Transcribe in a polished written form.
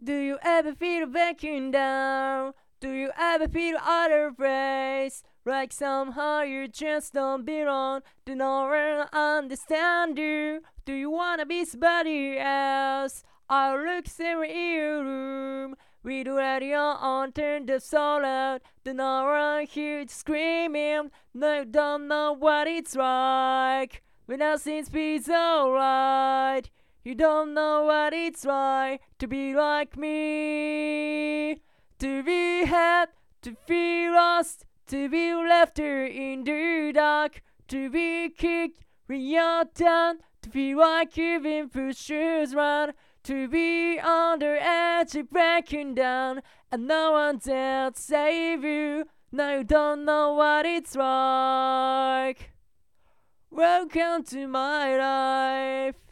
Do you ever feel backing down? Do you ever feel out of place? Like somehow you just don't belong, do no one understand you. Do you wanna be somebody else? I'll look in your room with the radio on, turn the soul out. Do no one hear you screaming? No, you don't know what it's like when nothing feels alright. You don't know what it's like to be like me. To be had, to feel lost, to be left here in the dark, to be kicked when you're down, to feel like you've been pushed around, to be on the edge of breaking down, and no one's there to save you. Now you don't know what it's like. Welcome to my life.